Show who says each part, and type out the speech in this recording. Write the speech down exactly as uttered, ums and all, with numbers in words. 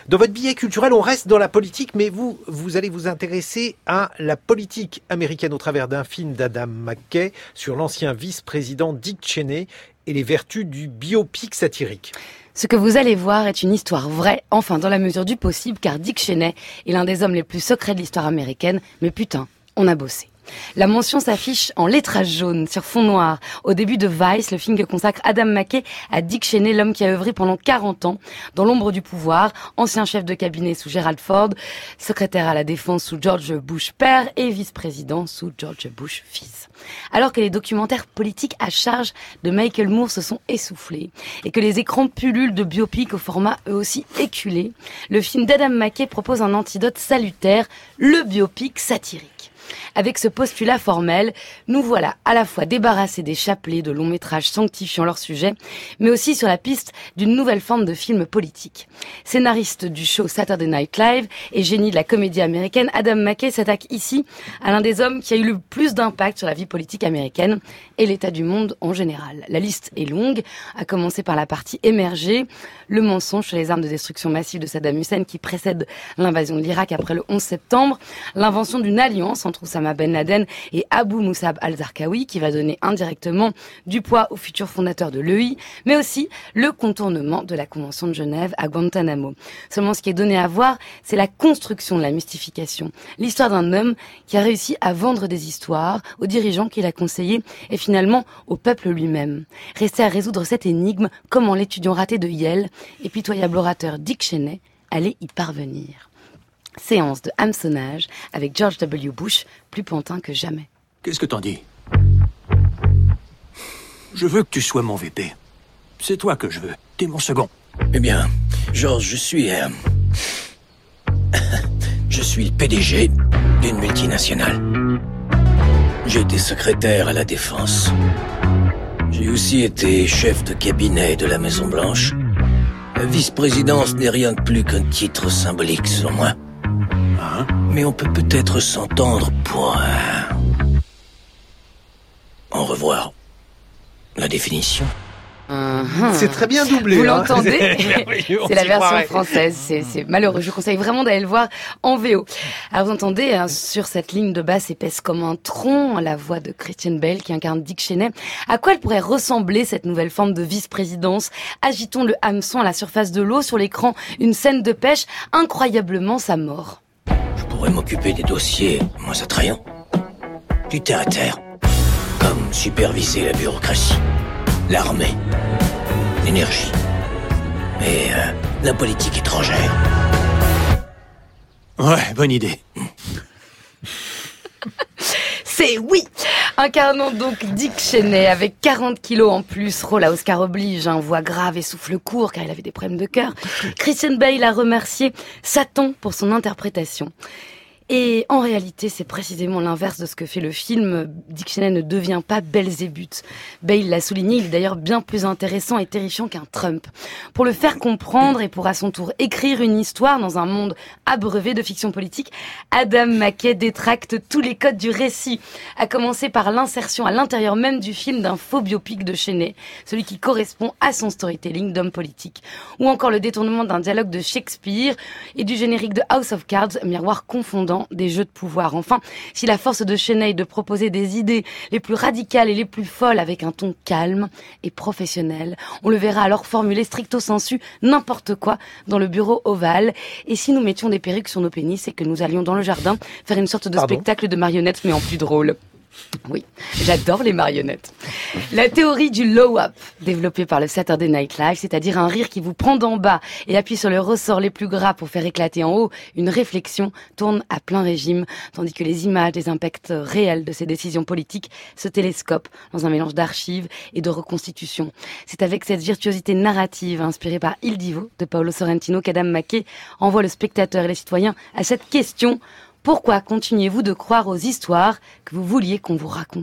Speaker 1: Dans votre billet culturel, on reste dans la politique, mais vous, vous allez vous intéresser à la politique américaine au travers d'un film d'Adam McKay sur l'ancien vice-président Dick Cheney et les vertus du biopic satirique.
Speaker 2: Ce que vous allez voir est une histoire vraie, enfin dans la mesure du possible, car Dick Cheney est l'un des hommes les plus secrets de l'histoire américaine, mais putain, on a bossé. La mention s'affiche en lettrage jaune sur fond noir. Au début de Vice, le film que consacre Adam McKay à Dick Cheney, l'homme qui a œuvré pendant quarante ans dans l'ombre du pouvoir, ancien chef de cabinet sous Gerald Ford, secrétaire à la défense sous George Bush père et vice-président sous George Bush fils. Alors que les documentaires politiques à charge de Michael Moore se sont essoufflés et que les écrans pullulent de biopics au format eux aussi éculé, le film d'Adam McKay propose un antidote salutaire, le biopic satirique. Avec ce postulat formel, nous voilà à la fois débarrassés des chapelets de longs métrages sanctifiant leur sujet, mais aussi sur la piste d'une nouvelle forme de film politique. Scénariste du show Saturday Night Live et génie de la comédie américaine, Adam McKay s'attaque ici à l'un des hommes qui a eu le plus d'impact sur la vie politique américaine et l'état du monde en général. La liste est longue, à commencer par la partie émergée, le mensonge sur les armes de destruction massive de Saddam Hussein qui précède l'invasion de l'Irak après le onze septembre, l'invention d'une alliance entre Oussama Ben Laden et Abu Musab al-Zarqawi qui va donner indirectement du poids au futur fondateur de l'E I, mais aussi le contournement de la Convention de Genève à Guantanamo. Seulement ce qui est donné à voir, c'est la construction de la mystification. L'histoire d'un homme qui a réussi à vendre des histoires aux dirigeants qu'il a conseillés et finalement au peuple lui-même. Restait à résoudre cette énigme, comment l'étudiant raté de Yale et pitoyable orateur Dick Cheney allait y parvenir. Séance de hameçonnage avec George W. Bush, plus pantin que jamais.
Speaker 3: Qu'est-ce que t'en dis? Je veux que tu sois mon V P. C'est toi que je veux. T'es mon second.
Speaker 4: Eh bien, George, je suis... Euh... je suis le P D G d'une multinationale. J'ai été secrétaire à la Défense. J'ai aussi été chef de cabinet de la Maison-Blanche. La vice-présidence n'est rien de plus qu'un titre symbolique, selon moi.
Speaker 3: Hein?
Speaker 4: Mais on peut peut-être s'entendre pour... Euh... en revoir la définition.
Speaker 2: Uh-huh.
Speaker 1: C'est très bien doublé.
Speaker 2: Vous
Speaker 1: hein.
Speaker 2: l'entendez?
Speaker 1: C'est,
Speaker 2: c'est la version française. C'est, c'est malheureux. Je vous conseille vraiment d'aller le voir en V O. Alors vous entendez hein, sur cette ligne de basse épaisse comme un tronc la voix de Christian Bale qui incarne Dick Cheney. À quoi elle pourrait ressembler cette nouvelle forme de vice-présidence? Agitons le hameçon à la surface de l'eau. Sur l'écran, une scène de pêche. Incroyablement sa mort.
Speaker 4: Je pourrais m'occuper des dossiers moins attrayants. Du terre à terre. Comme superviser la bureaucratie. L'armée, l'énergie, et euh, la politique étrangère.
Speaker 3: Ouais, bonne idée.
Speaker 2: C'est oui. Incarnant donc Dick Cheney avec quarante kilos en plus, rôle à Oscar oblige, hein, voix grave et souffle court car il avait des problèmes de cœur. Christian Bale a remercié Satan pour son interprétation. Et en réalité, c'est précisément l'inverse de ce que fait le film. Dick Cheney ne devient pas Belzébuth. Bale l'a souligné, il est d'ailleurs bien plus intéressant et terrifiant qu'un Trump. Pour le faire comprendre et pour à son tour écrire une histoire dans un monde abreuvé de fiction politique, Adam McKay détracte tous les codes du récit, à commencer par l'insertion à l'intérieur même du film d'un faux biopic de Cheney, celui qui correspond à son storytelling d'homme politique. Ou encore le détournement d'un dialogue de Shakespeare et du générique de House of Cards, miroir confondant des jeux de pouvoir. Enfin, si la force de Cheney est de proposer des idées les plus radicales et les plus folles avec un ton calme et professionnel, on le verra alors formuler stricto sensu n'importe quoi dans le bureau ovale. Et si nous mettions des perruques sur nos pénis et que nous allions dans le jardin faire une sorte de
Speaker 1: Pardon.
Speaker 2: spectacle de marionnettes mais en plus drôle. Oui, j'adore les marionnettes. La théorie du low-up, développée par le Saturday Night Live, c'est-à-dire un rire qui vous prend d'en bas et appuie sur le ressort les plus gras pour faire éclater en haut une réflexion, tourne à plein régime, tandis que les images des impacts réels de ces décisions politiques se télescopent dans un mélange d'archives et de reconstitution. C'est avec cette virtuosité narrative inspirée par Il Divo de Paolo Sorrentino qu'Adam McKay envoie le spectateur et les citoyens à cette question: pourquoi continuez-vous de croire aux histoires que vous vouliez qu'on vous raconte ?